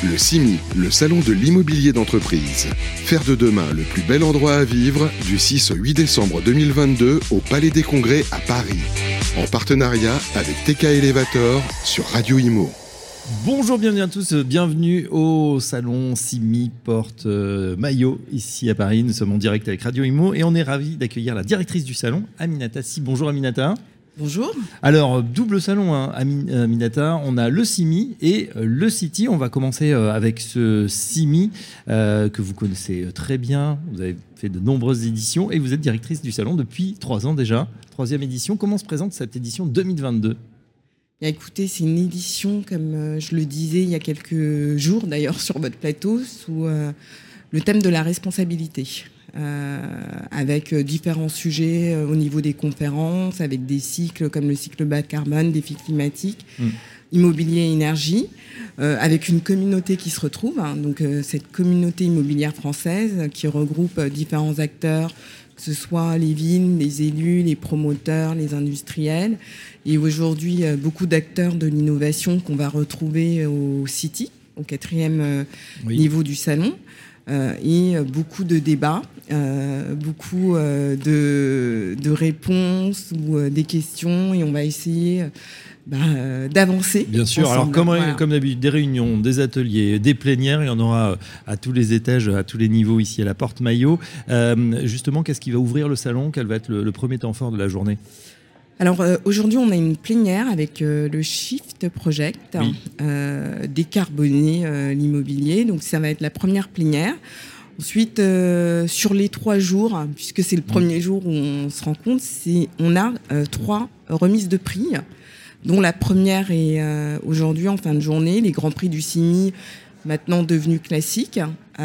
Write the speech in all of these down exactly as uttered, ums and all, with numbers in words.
Le CIMI, le salon de l'immobilier d'entreprise. Faire de demain le plus bel endroit à vivre du six au huit décembre deux mille vingt-deux au Palais des Congrès à Paris. En partenariat avec T K Elevator sur Radio Imo. Bonjour, bienvenue à tous, bienvenue au salon CIMI Porte euh, Maillot ici à Paris. Nous sommes en direct avec Radio Imo et on est ravis d'accueillir la directrice du salon, Aminata Si. Bonjour Aminata. Bonjour. Alors, double salon, hein, Aminata. On a le CIMI et le City. On va commencer avec ce CIMI euh, que vous connaissez très bien. Vous avez fait de nombreuses éditions et vous êtes directrice du salon depuis trois ans déjà. Troisième édition. Comment se présente cette édition deux mille vingt-deux ? Bien, écoutez, c'est une édition, comme je le disais il y a quelques jours d'ailleurs sur votre plateau, sous euh, le thème de la responsabilité. Euh, avec différents sujets euh, au niveau des conférences, avec des cycles comme le cycle bas carbone, défi climatique, mmh. immobilier et énergie, euh, avec une communauté qui se retrouve. Hein, donc euh, cette communauté immobilière française qui regroupe euh, différents acteurs, que ce soit les villes, les élus, les promoteurs, les industriels, et aujourd'hui euh, beaucoup d'acteurs de l'innovation qu'on va retrouver au City, au quatrième euh, oui. niveau du salon. Euh, et beaucoup de débats, euh, beaucoup euh, de, de réponses ou euh, des questions, et on va essayer bah, euh, d'avancer. Bien sûr, ensemble. Alors comme, voilà. comme d'habitude, des réunions, des ateliers, des plénières, il y en aura à tous les étages, à tous les niveaux ici à la Porte Maillot. Euh, justement, qu'est-ce qui va ouvrir le salon ? Quel va être le, le premier temps fort de la journée ? Alors euh, aujourd'hui, on a une plénière avec euh, le Shift Project, oui. euh, décarboner euh, l'immobilier. Donc ça va être la première plénière. Ensuite, euh, sur les trois jours, puisque c'est le premier jour où on se rend compte, c'est, on a euh, trois remises de prix, dont la première est euh, aujourd'hui en fin de journée, les Grands Prix du CIMI, maintenant devenus classiques,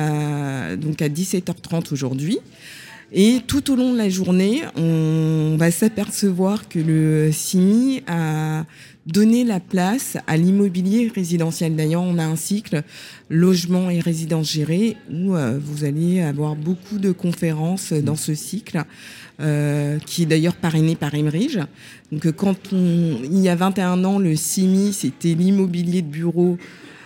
euh, donc à dix-sept heures trente aujourd'hui. Et tout au long de la journée, on va s'apercevoir que le CIMI a donné la place à l'immobilier résidentiel. D'ailleurs, on a un cycle logement et résidence gérée où euh, vous allez avoir beaucoup de conférences dans ce cycle, euh, qui est d'ailleurs parrainé par Emerige. Donc, quand on, il y a vingt et un ans, le CIMI, c'était l'immobilier de bureau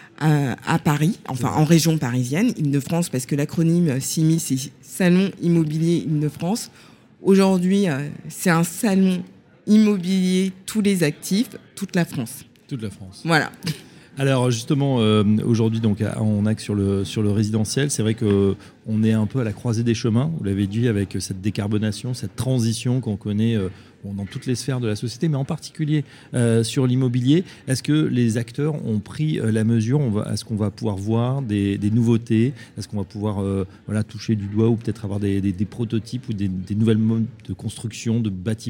à, à Paris, enfin en région parisienne, Île-de-France, parce que l'acronyme CIMI, c'est Salon Immobilier Île-de-France. Aujourd'hui, euh, c'est un salon immobilier, tous les actifs, toute la France. Toute la France. Voilà. Alors justement, euh, aujourd'hui, donc, on axe sur le, sur le résidentiel. C'est vrai qu'on est un peu à la croisée des chemins, vous l'avez dit, avec cette décarbonation, cette transition qu'on connaît euh, bon, dans toutes les sphères de la société, mais en particulier euh, sur l'immobilier. Est-ce que les acteurs ont pris euh, la mesure ? on va, Est-ce qu'on va pouvoir voir des, des nouveautés ? Est-ce qu'on va pouvoir euh, voilà, toucher du doigt ou peut-être avoir des, des, des prototypes ou des, des nouvelles modes de construction de bâtiments ?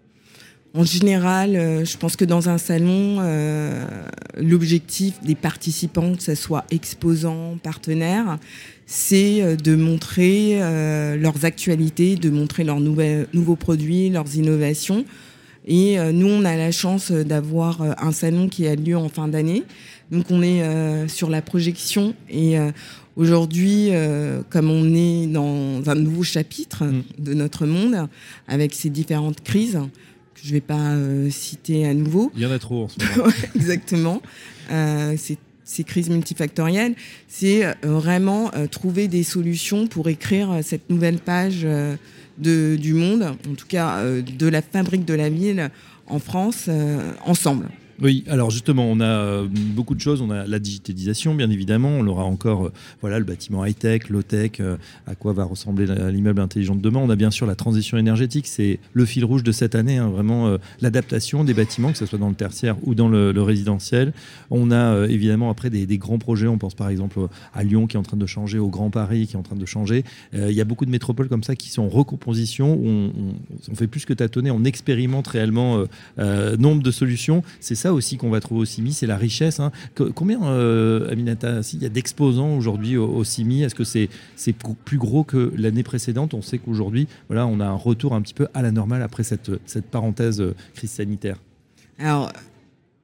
En général, euh, je pense que dans un salon, euh, l'objectif des participants, que ce soit exposants, partenaires, c'est euh, de montrer euh, leurs actualités, de montrer leurs nouvelles, nouveaux produits, leurs innovations. Et euh, nous, on a la chance d'avoir euh, un salon qui a lieu en fin d'année. Donc, on est euh, sur la projection et euh, aujourd'hui, euh, comme on est dans un nouveau chapitre mmh. de notre monde, avec ces différentes crises, que je ne vais pas euh, citer à nouveau. Il y en a trop en ce moment. Ouais, exactement. Euh, c'est, ces crises multifactorielles, c'est euh, vraiment euh, trouver des solutions pour écrire euh, cette nouvelle page euh, de, du monde, en tout cas euh, de la fabrique de la ville en France, euh, ensemble. Oui, alors justement, on a beaucoup de choses. On a la digitalisation, bien évidemment. On aura encore, euh, voilà, le bâtiment high-tech, low-tech, euh, à quoi va ressembler l'immeuble intelligent de demain. On a bien sûr la transition énergétique. C'est le fil rouge de cette année, hein, vraiment euh, l'adaptation des bâtiments, que ce soit dans le tertiaire ou dans le, le résidentiel. On a euh, évidemment après des, des grands projets. On pense par exemple à Lyon qui est en train de changer, au Grand Paris qui est en train de changer. Euh, il y a beaucoup de métropoles comme ça qui sont en recomposition, où on, on, on fait plus que tâtonner, on expérimente réellement euh, euh, nombre de solutions. C'est ça aussi qu'on va trouver au CIMI, c'est la richesse. Hein. Combien, euh, Aminata, il y a d'exposants aujourd'hui au, au CIMI ? Est-ce que c'est, c'est plus gros que l'année précédente ? On sait qu'aujourd'hui, voilà, on a un retour un petit peu à la normale après cette, cette parenthèse crise sanitaire. Alors,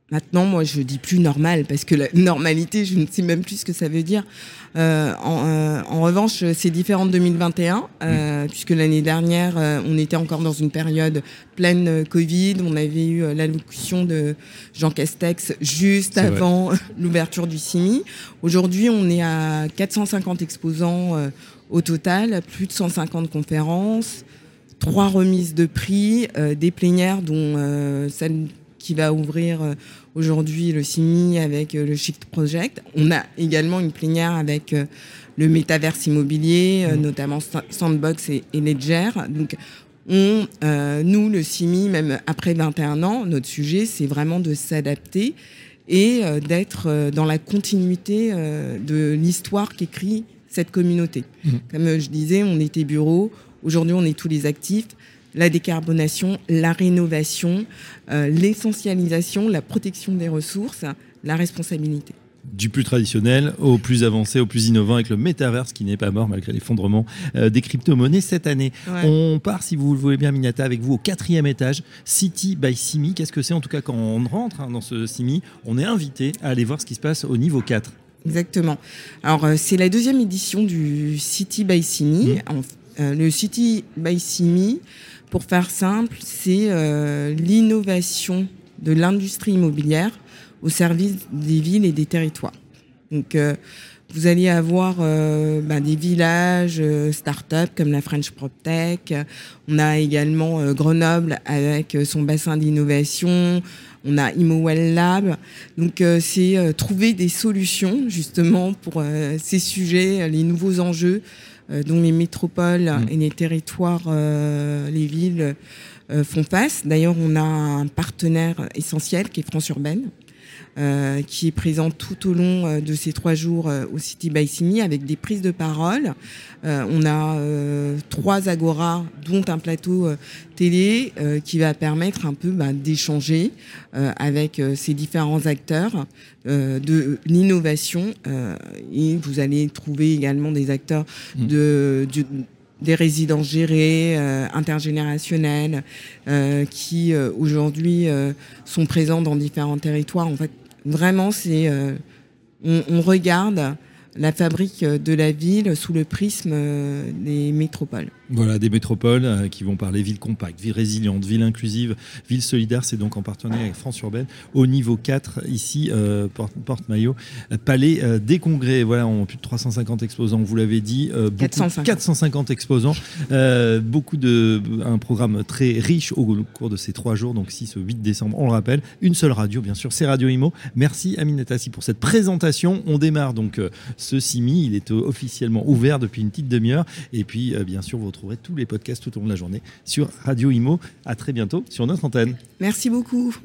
Maintenant, moi, je dis plus normal parce que la normalité, je ne sais même plus ce que ça veut dire. Euh, en, euh, en revanche, c'est différent de deux mille vingt et un, euh, mmh. puisque l'année dernière, euh, on était encore dans une période pleine euh, Covid. On avait eu euh, l'allocution de Jean Castex juste c'est avant vrai. l'ouverture du C I M I. Aujourd'hui, on est à quatre cent cinquante exposants euh, au total, plus de cent cinquante conférences, trois remises de prix, euh, des plénières dont euh, celle qui va ouvrir euh, aujourd'hui le C I M I avec euh, le Shift Project. On a également une plénière avec euh, le métaverse immobilier, euh, mmh. notamment Sandbox et, et Ledger. Donc, on, euh, nous, le C I M I, même après vingt et un ans, notre sujet, c'est vraiment de s'adapter et euh, d'être euh, dans la continuité euh, de l'histoire qu'écrit cette communauté. Mmh. Comme euh, je disais, on était bureau. Aujourd'hui, on est tous les actifs. La décarbonation, la rénovation, euh, l'essentialisation, la protection des ressources, la responsabilité. Du plus traditionnel au plus avancé, au plus innovant avec le métaverse qui n'est pas mort malgré l'effondrement euh, des crypto-monnaies cette année. Ouais. On part, si vous le voulez bien, Aminata, avec vous au quatrième étage, City by C I M I. Qu'est-ce que c'est? En tout cas, quand on rentre hein, dans ce C I M I, on est invité à aller voir ce qui se passe au niveau quatre. Exactement. Alors, euh, c'est la deuxième édition du City by C I M I. Mmh. En, euh, le City by C I M I, pour faire simple, c'est euh, l'innovation de l'industrie immobilière au service des villes et des territoires. Donc, euh, vous allez avoir euh, bah, des villages euh, start-up comme la French PropTech. On a également euh, Grenoble avec son bassin d'innovation. On a ImoWell Lab. Donc, euh, c'est euh, trouver des solutions justement pour euh, ces sujets, les nouveaux enjeux euh, dont les métropoles mmh. et les territoires, euh, les villes euh, font face. D'ailleurs, on a un partenaire essentiel qui est France Urbaine. Euh, qui est présent tout au long euh, de ces trois jours euh, au City by C I M I avec des prises de parole. Euh, on a euh, trois agoras, dont un plateau euh, télé euh, qui va permettre un peu bah, d'échanger euh, avec euh, ces différents acteurs euh, de l'innovation. Euh, et vous allez trouver également des acteurs mmh. de, de des résidences gérées, euh, intergénérationnelles, euh, qui euh, aujourd'hui euh, sont présents dans différents territoires. En fait, vraiment, c'est euh, on, on regarde la fabrique de la ville sous le prisme euh, des métropoles. Voilà, des métropoles euh, qui vont parler ville compacte, ville résiliente, ville inclusive, ville solidaire. C'est donc en partenariat avec France Urbaine au niveau quatre, ici, euh, Porte, Porte-Maillot, Palais euh, des Congrès. Voilà, on a plus de trois cent cinquante exposants, vous l'avez dit. Euh, beaucoup, quatre cent cinquante. quatre cent cinquante exposants. Euh, beaucoup de, un programme très riche au cours de ces trois jours, donc six au huit décembre, on le rappelle. Une seule radio, bien sûr, c'est Radio Imo. Merci Aminata Si pour cette présentation. On démarre donc euh, ce C I M I. Il est officiellement ouvert depuis une petite demi-heure. Et puis, euh, bien sûr, vous retrouverez tous les podcasts tout au long de la journée sur Radio Imo. À très bientôt sur notre antenne. Merci beaucoup.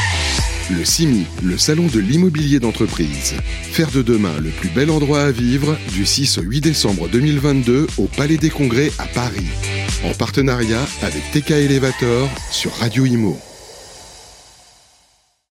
Le C I M I, le salon de l'immobilier d'entreprise. Faire de demain le plus bel endroit à vivre du six au huit décembre deux mille vingt-deux au Palais des Congrès à Paris. En partenariat avec T K Elevator sur Radio Imo.